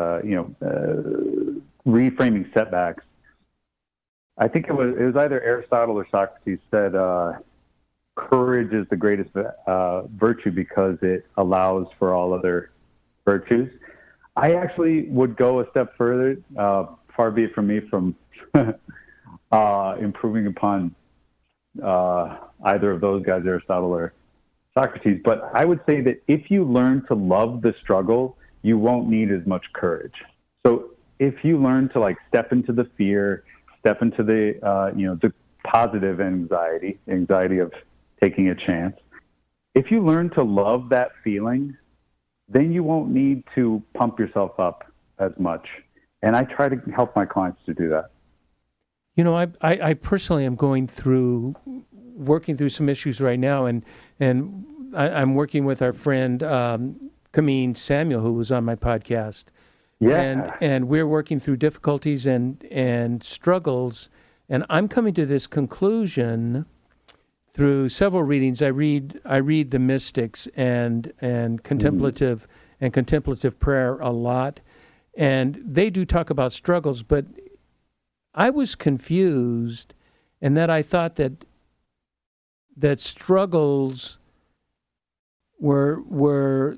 reframing setbacks. I think it was either Aristotle or Socrates said, courage is the greatest virtue because it allows for all other virtues. I actually would go a step further, far be it from me from improving upon either of those guys, Aristotle or Socrates, but I would say that if you learn to love the struggle, you won't need as much courage. So if you learn to step into the fear, step into the the positive anxiety of taking a chance, if you learn to love that feeling, then you won't need to pump yourself up as much. And I try to help my clients to do that. I personally am working through some issues right now, and I'm working with our friend Kameen Samuel, who was on my podcast. Yeah. And we're working through difficulties and struggles, and I'm coming to this conclusion through several readings. I read the mystics and contemplative and contemplative prayer a lot, and they do talk about struggles, but I was confused in that I thought that struggles were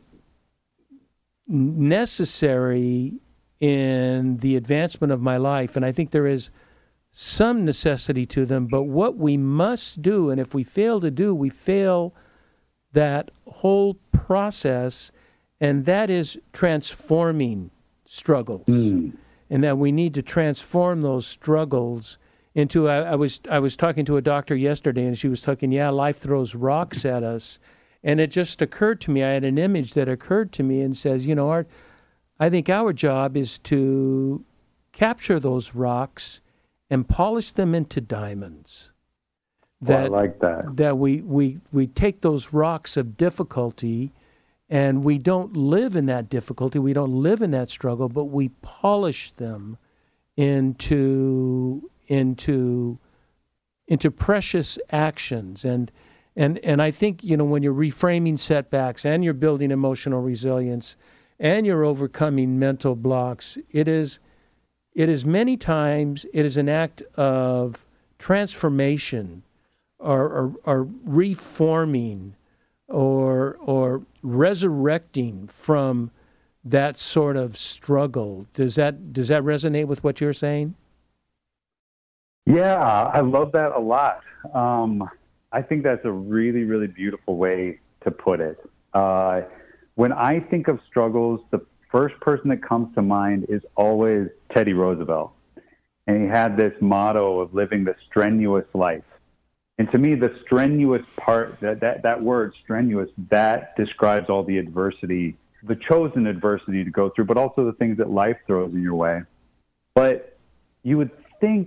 necessary in the advancement of my life, and I think there is some necessity to them, but what we must do, and if we fail to do, we fail that whole process, and that is transforming struggles. And that we need to transform those struggles into, I was talking to a doctor yesterday, and she was talking, life throws rocks at us. And it just occurred to me, I had an image that occurred to me and says, Art, I think our job is to capture those rocks and polish them into diamonds. I like that. That we take those rocks of difficulty, and we don't live in that difficulty, we don't live in that struggle, but we polish them into precious actions. And I think, when you're reframing setbacks and you're building emotional resilience and you're overcoming mental blocks, it is many times, it is an act of transformation or reforming or resurrecting from that sort of struggle. Does that resonate with what you're saying? Yeah, I love that a lot. I think that's a really, really beautiful way to put it. When I think of struggles, the first person that comes to mind is always Teddy Roosevelt. And he had this motto of living the strenuous life. And to me, the strenuous part, that word strenuous, that describes all the adversity, the chosen adversity to go through, but also the things that life throws in your way. But you would think,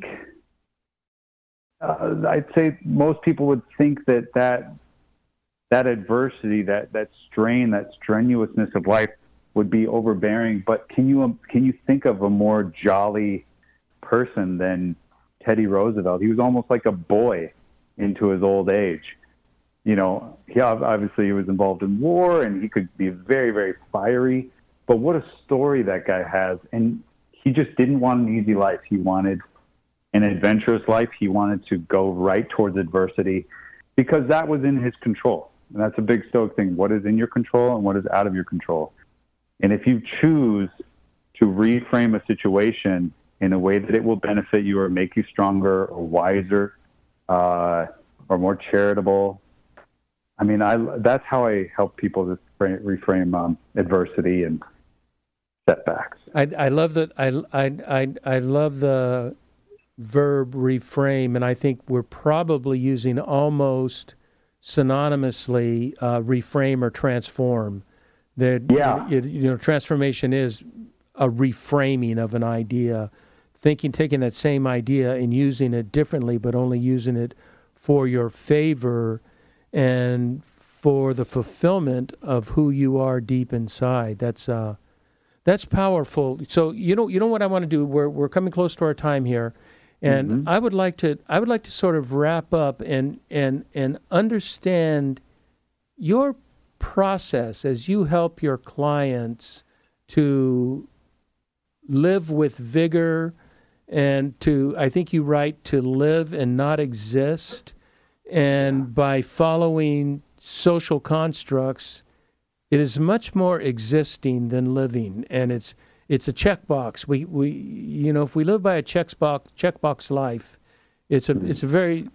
I'd say most people would think that adversity, that strain, that strenuousness of life would be overbearing. But can you think of a more jolly person than Teddy Roosevelt? He was almost like a boy into his old age. He obviously was involved in war, and he could be very, very fiery. But what a story that guy has. And he just didn't want an easy life. He wanted an adventurous life. He wanted to go right towards adversity because that was in his control. And that's a big Stoic thing. What is in your control and what is out of your control? And if you choose to reframe a situation in a way that it will benefit you or make you stronger or wiser or more charitable, I mean, that's how I help people to reframe adversity and setbacks. I love that. I love the verb reframe, and I think we're probably using almost synonymously reframe or transform. Transformation is a reframing of an idea, taking that same idea and using it differently, but only using it for your favor and for the fulfillment of who you are deep inside. That's powerful. So you know what I want to do. We're coming close to our time here, and I would like to sort of wrap up and understand your process as you help your clients to live with vigor and to, I think you write, to live and not exist. And by following social constructs, it is much more existing than living. And it's a checkbox. We if we live by a checkbox life, it's a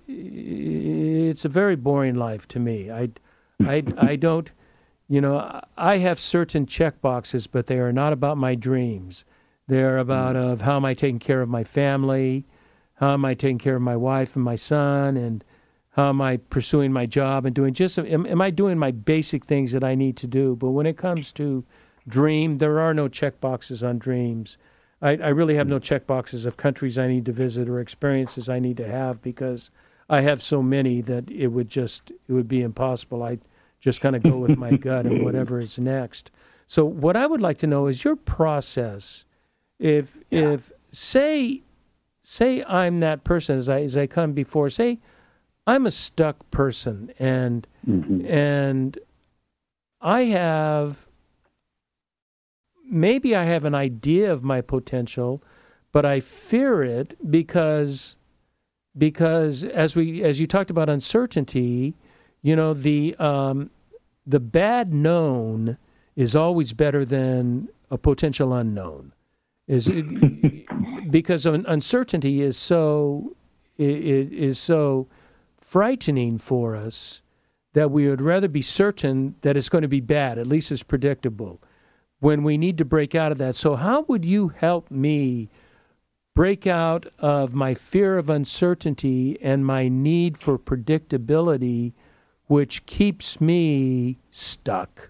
very boring life to me. I don't, I have certain check boxes, but they are not about my dreams. They're about of how am I taking care of my family, how am I taking care of my wife and my son, and how am I pursuing my job and doing am I doing my basic things that I need to do? But when it comes to dream, there are no check boxes on dreams. I really have no check boxes of countries I need to visit or experiences I need to have because I have so many that it would be impossible. I just kind of go with my gut and whatever is next. So what I would like to know is your process. If say I'm that person as I come before, say I'm a stuck person and I have an idea of my potential, but I fear it because as you talked about uncertainty, the bad known is always better than a potential unknown. Because uncertainty is so frightening for us that we would rather be certain that it's going to be bad, at least it's predictable, when we need to break out of that. So how would you help me break out of my fear of uncertainty and my need for predictability, which keeps me stuck?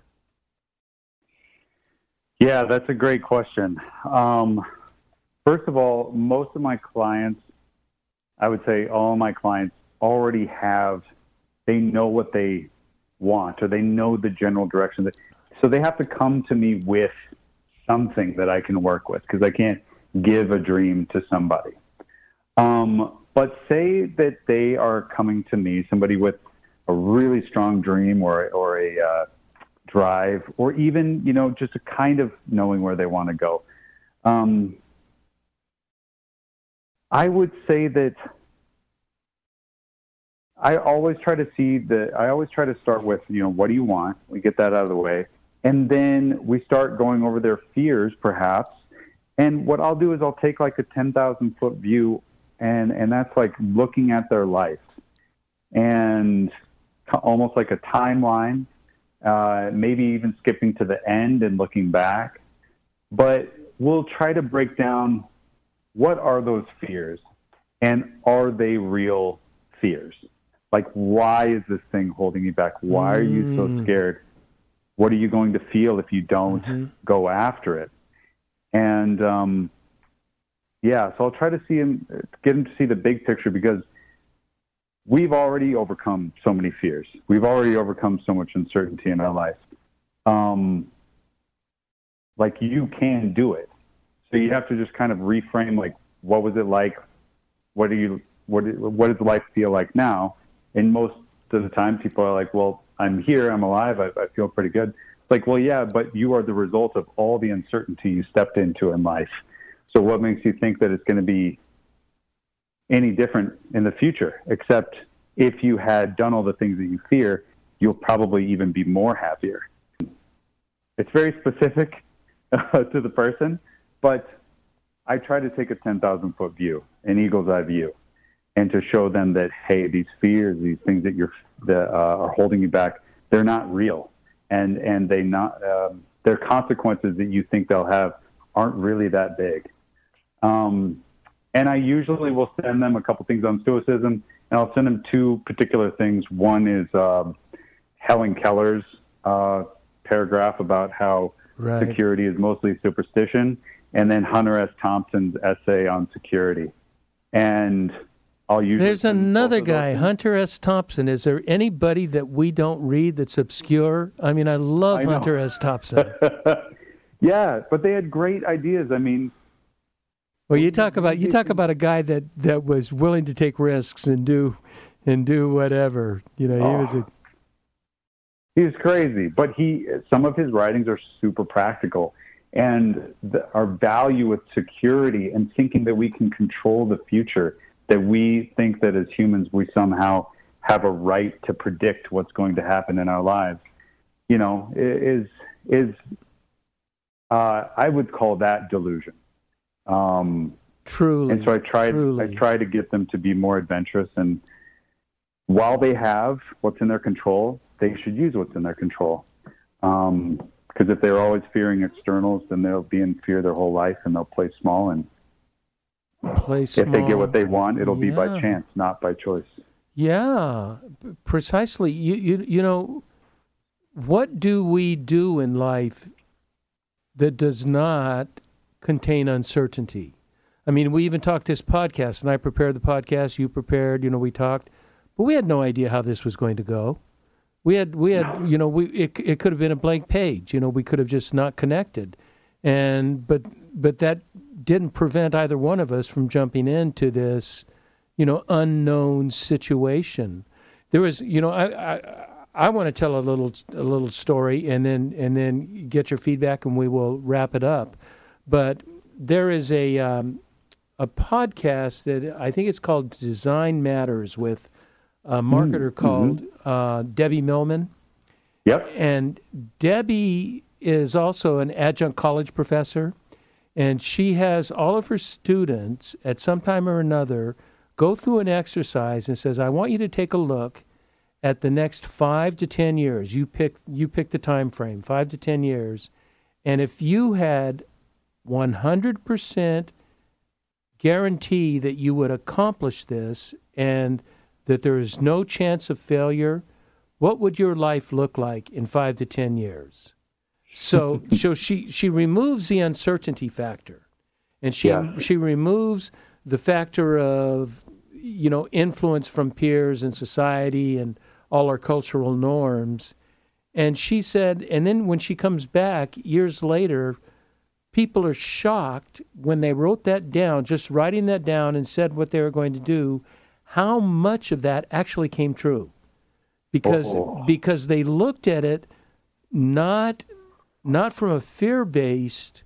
Yeah, that's a great question. First of all, most of my clients, I would say all of my clients already they know what they want or they know the general direction. So they have to come to me with something that I can work with because I can't give a dream to somebody. But say that they are coming to me, somebody with a really strong dream or a drive, or even, just a kind of knowing where they want to go. I would say that I always try to start with, what do you want? We get that out of the way. And then we start going over their fears, perhaps. And what I'll do is I'll take like a 10,000-foot view, and that's like looking at their life and almost like a timeline. Maybe even skipping to the end and looking back. But we'll try to break down what are those fears and are they real fears? Like, why is this thing holding you back? Why are you so scared? What are you going to feel if you don't go after it? And, so I'll try to get him to see the big picture, because we've already overcome so many fears. We've already overcome so much uncertainty in our life. Like, you can do it. So you have to just kind of reframe, like, what was it like? What does life feel like now? And most of the time people are like, well, I'm here, I'm alive, I feel pretty good. It's like, well, yeah, but you are the result of all the uncertainty you stepped into in life. So what makes you think that it's going to be any different in the future? Except if you had done all the things that you fear, you'll probably even be more happier. It's very specific to the person, but I try to take a 10,000-foot view, an eagle's eye view, and to show them that, hey, these fears, these things that are holding you back, they're not real, and their consequences that you think they'll have aren't really that big. And I usually will send them a couple things on Stoicism, and I'll send them two particular things. One is Helen Keller's paragraph about how security is mostly superstition, and then Hunter S. Thompson's essay on security. And I'll usually... There's another guy, Hunter S. Thompson. Is there anybody that we don't read that's obscure? I mean, I love Hunter S. Thompson. Yeah, but they had great ideas. I mean... Well, you talk about a guy that was willing to take risks and do whatever. You know, he was crazy, but some of his writings are super practical, and our value with security and thinking that we can control the future, that we think that as humans we somehow have a right to predict what's going to happen in our lives, you know, is I would call that delusion. Truly. And so I try to get them to be more adventurous, and while they have what's in their control, they should use what's in their control. Because if they're always fearing externals, then they'll be in fear their whole life, and they'll play small. And if they get what they want, it'll be by chance, not by choice. Yeah, precisely. You know, what do we do in life that does not contain uncertainty? I mean, we even talked this podcast, and I prepared the podcast, you prepared, we talked, but we had no idea how this was going to go. We had, it could have been a blank page. We could have just not connected, but that didn't prevent either one of us from jumping into this, unknown situation. There was, I want to tell a little story, and then get your feedback, and we will wrap it up. But there is a podcast that I think it's called Design Matters with a marketer called Debbie Millman. Yep. And Debbie is also an adjunct college professor, and she has all of her students at some time or another go through an exercise and says, I want you to take a look at the next 5 to 10 years. You pick the time frame, 5 to 10 years. And if you had 100% guarantee that you would accomplish this and that there is no chance of failure, what would your life look like in 5 to 10 years? So she removes the uncertainty factor, and she removes the factor of influence from peers and society and all our cultural norms. And she said, and then when she comes back years later, people are shocked when they wrote that down, just writing that down and said what they were going to do, how much of that actually came true. Because they looked at it not from a fear-based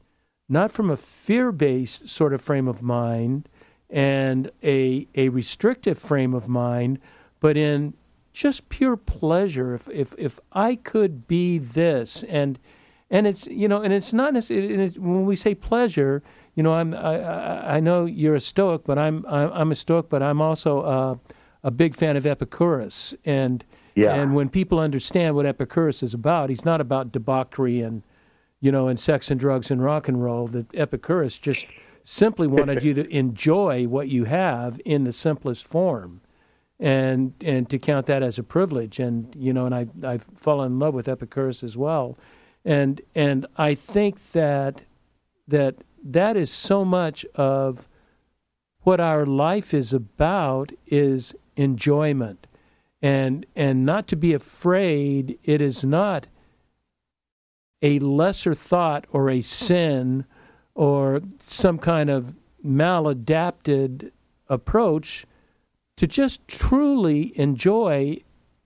sort of frame of mind and a restrictive frame of mind, but in just pure pleasure. If I could be this, and it's and it's not necessarily, when we say pleasure, I know you're a Stoic, but I'm a Stoic, but I'm also a big fan of Epicurus, and when people understand what Epicurus is about, he's not about debauchery and and sex and drugs and rock and roll. That Epicurus just simply wanted you to enjoy what you have in the simplest form. and to count that as a privilege. And I've fallen in love with Epicurus as well, and I think that is so much of what our life is about, is enjoyment, and not to be afraid. It is not a lesser thought or a sin or some kind of maladapted approach to just truly enjoy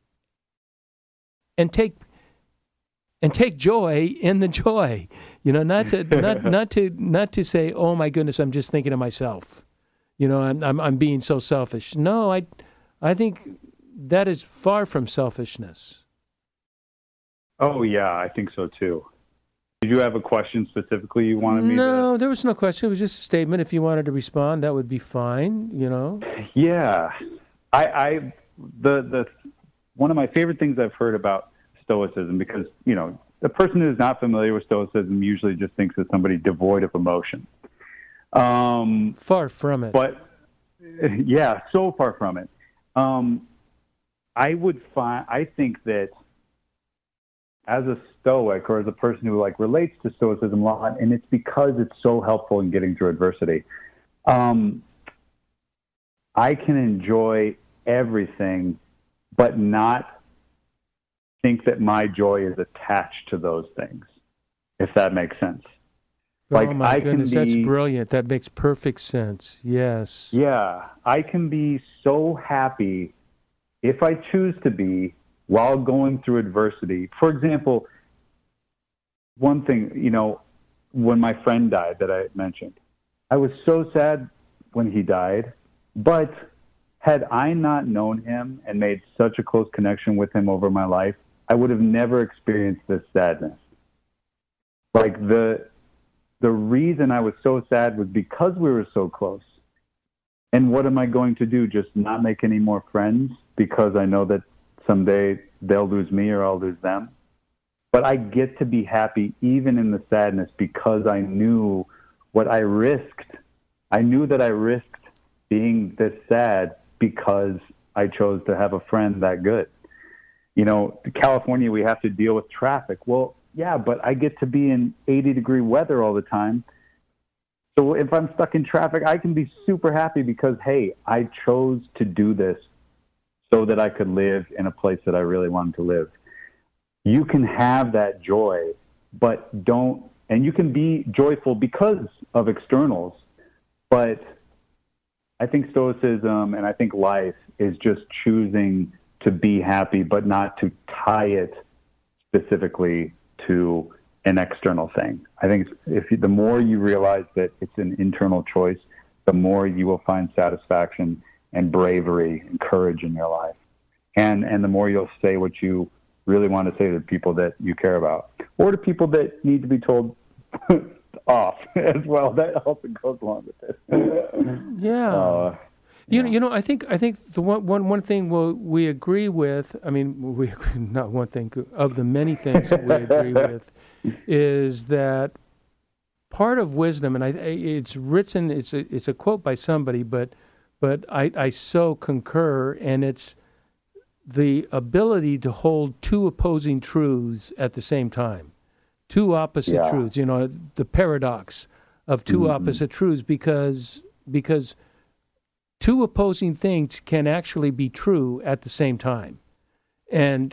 and take joy in the joy. Not to say, oh my goodness, I'm just thinking of myself. I'm being so selfish. No, I think that is far from selfishness. Oh yeah, I think so too. Did you have a question specifically you wanted me to? No, there was no question. It was just a statement. If you wanted to respond, that would be fine. Yeah, I one of my favorite things I've heard about Stoicism, because the person who's not familiar with Stoicism usually just thinks of somebody devoid of emotion. Far from it. But yeah, so far from it. I think that as a Stoic, or as a person who relates to Stoicism a lot, and it's because it's so helpful in getting through adversity, I can enjoy everything, but not think that my joy is attached to those things, if that makes sense. Oh my goodness, that's brilliant. That makes perfect sense. Yes. Yeah, I can be so happy if I choose to be while going through adversity. For example, one thing, when my friend died that I mentioned, I was so sad when he died, but had I not known him and made such a close connection with him over my life, I would have never experienced this sadness. The reason I was so sad was because we were so close. And what am I going to do? Just not make any more friends because I know that someday they'll lose me or I'll lose them? But I get to be happy even in the sadness because I knew what I risked. I knew that I risked being this sad because I chose to have a friend that good. In California, we have to deal with traffic. Well, yeah, but I get to be in 80-degree weather all the time. So if I'm stuck in traffic, I can be super happy because, hey, I chose to do this so that I could live in a place that I really wanted to live. You can have that joy, but and you can be joyful because of externals, but I think Stoicism and I think life is just choosing to be happy, but not to tie it specifically to an external thing. I think the more you realize that it's an internal choice, the more you will find satisfaction and bravery and courage in your life. And the more you'll say what you really want to say to the people that you care about, or to people that need to be told off as well. That also goes along with it. Yeah. I think the one thing we agree with. I mean, we not one thing of the many things that we agree with is that part of wisdom, and it's written. It's a quote by somebody, but I so concur, and it's the ability to hold two opposing truths at the same time, two opposite truths. The paradox of two opposite truths, because two opposing things can actually be true at the same time, and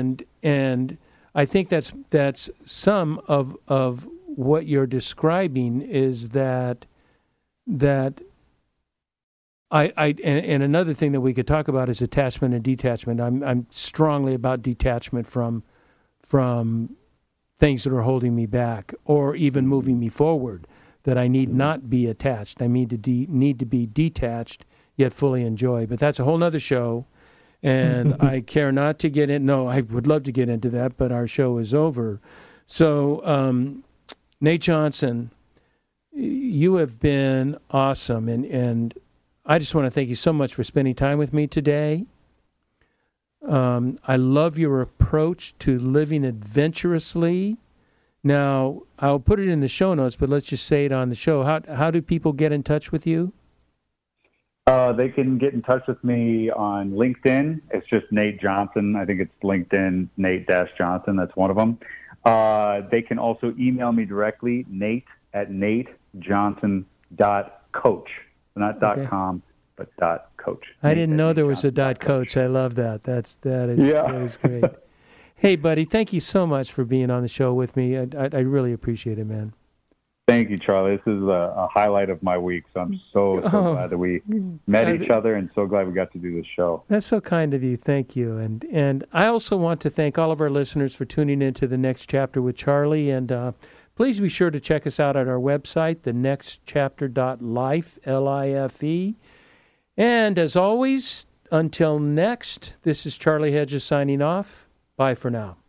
I think that's some of what you're describing is that and another thing that we could talk about is attachment and detachment. I'm strongly about detachment from things that are holding me back or even moving me forward. That I need not be attached. I need to be detached, yet fully enjoy. But that's a whole other show, and I care not to get in. No, I would love to get into that, but our show is over. So, Nate Johnson, you have been awesome, and I just want to thank you so much for spending time with me today. I love your approach to living adventurously. Now, I'll put it in the show notes, but let's just say it on the show. How do people get in touch with you? They can get in touch with me on LinkedIn. It's just Nate Johnson. I think it's LinkedIn, Nate-Johnson. That's one of them. They can also email me directly, nate@natejohnson.coach. Not .com, but .coach. I didn't know there was a .coach. I love that. That is great. Hey, buddy, thank you so much for being on the show with me. I really appreciate it, man. Thank you, Charlie. This is a highlight of my week, so I'm so glad that we met each other and so glad we got to do this show. That's so kind of you. Thank you. And I also want to thank all of our listeners for tuning into The Next Chapter with Charlie. And please be sure to check us out at our website, thenextchapter.life, Life. And as always, until next, this is Charlie Hedges signing off. Bye for now.